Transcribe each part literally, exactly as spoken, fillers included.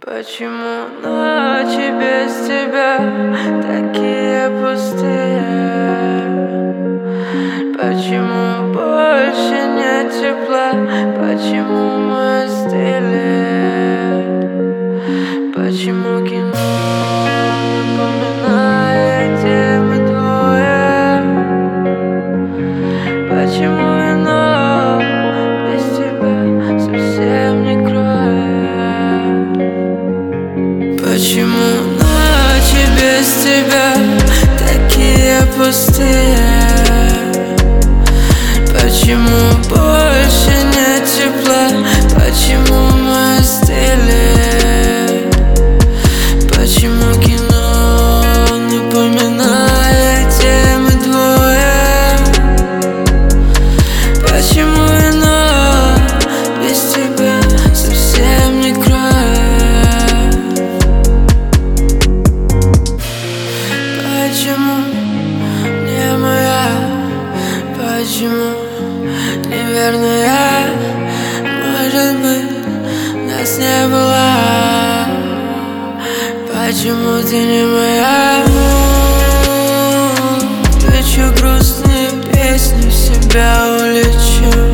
Почему ночи без тебя такие пустые? Почему больше нет тепла? Почему мы остыли? Почему кино напоминает, где мы двое? Почему вино без тебя совсем не кроет? Почему ночи без тебя такие пустые? Почему больше нет тепла? Почему мы остыли? Почему кино напоминает, где мы двое? Почему вино без тебя совсем не кроет? Почему не моя? Почему неверная? Может быть, нас не было. Почему ты не моя? Включу грустные песни, в себя улечу.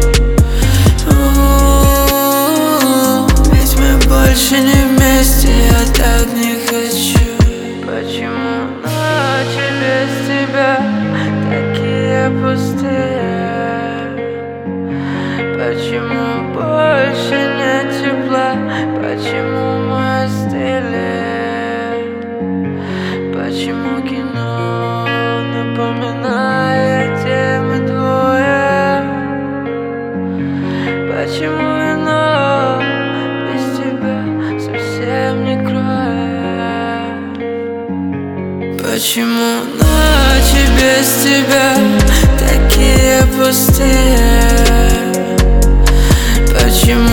Ведь мы больше не вместе, я так не хочу. Почему ночи без тебя такие пустые? Почему больше нет тепла? Почему мы остыли? Почему кино напоминает, где мы двое? Почему вино без тебя совсем не кроет? Почему ночи без тебя такие пустые? Почему